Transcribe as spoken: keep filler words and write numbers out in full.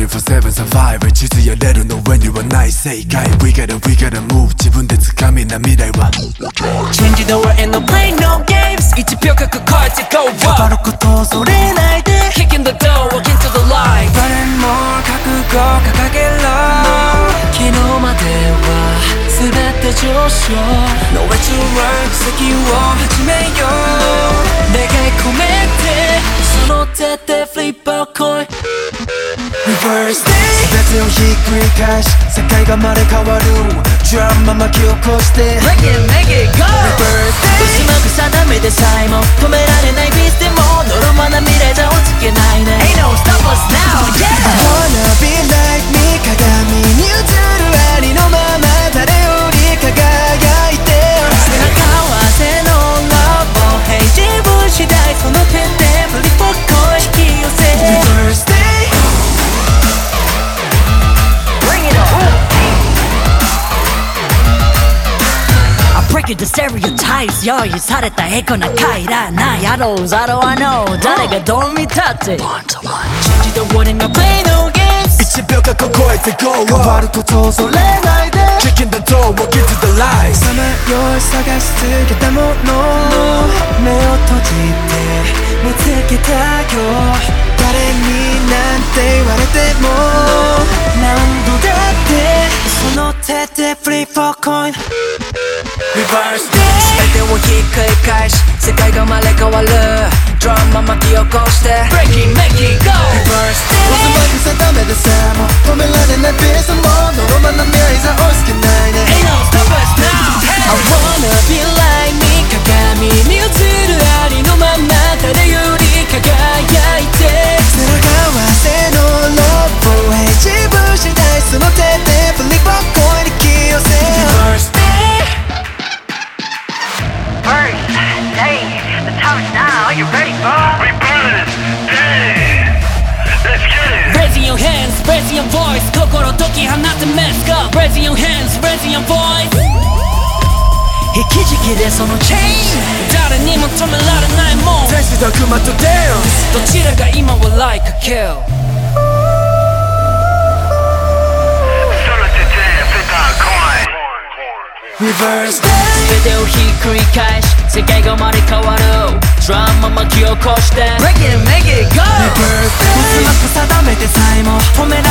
フォーセブンサバイブ地図やれるの上にはない正解 We gotta we gotta move 自分で掴みな未来は Change the world and no play no games いちびょうかかかえて go 変わることを恐れないで Kicking the door walk into the light 誰も覚悟を掲げろ昨日までは全て上昇 No way to run 先を始めよう願い込めてその手で flip a coin Reverse day 全てをひっくり返し世界が生まれ変わるドラマ巻き起こして Make it make it go Reverse day うまく定めてさえも止められないビースでもノルマな未来じゃ落ち着けないね Ain't no stop us now yeah I wanna be like me 鏡に映るありのまま誰より輝いて背中合わせのラブHey 自分次第その手でフリップコイン引き寄せ Reverse day Break the stereotypes 用意されたエコな回らないやろうざろ I know 誰がどう見たって Change the world and I play no games いちびょうかこ超えて Go 変わることを恐れないで Kicking the door walk into the light さまよい探し続けたもの目を閉じて見つけたよ誰になんて言われても何度だってその手で Flip for coin Reverse day 全てをひっくり返し世界が生まれ変わるドラマ巻き起こして Break it make it go Reverse day 渦巻く定めでさえも止められないビースもノルマな未来さ押し付けないね Ain't no stop us now I wanna be like me 鏡に映るありのまま誰より輝いて背中合わせのロボへ自分次第その手でフリップコインに引き寄せ Reverse day First, hey, the time is now. Are you ready, boy? Reverse day. Let's get it. Raising your hands, raising your voice 心解き放って Let's go Raising your hands, raising your voice 引きちぎれそのチェーン誰にも止められないもん天使と悪魔と Dance どちらが今は like a kill Solo today, flip a coin. Reverse day 全てをひっくり返し世界が生まれ変わるドラマ巻き起こして Break it make it go Reverse day 渦巻く定めてさえも止めら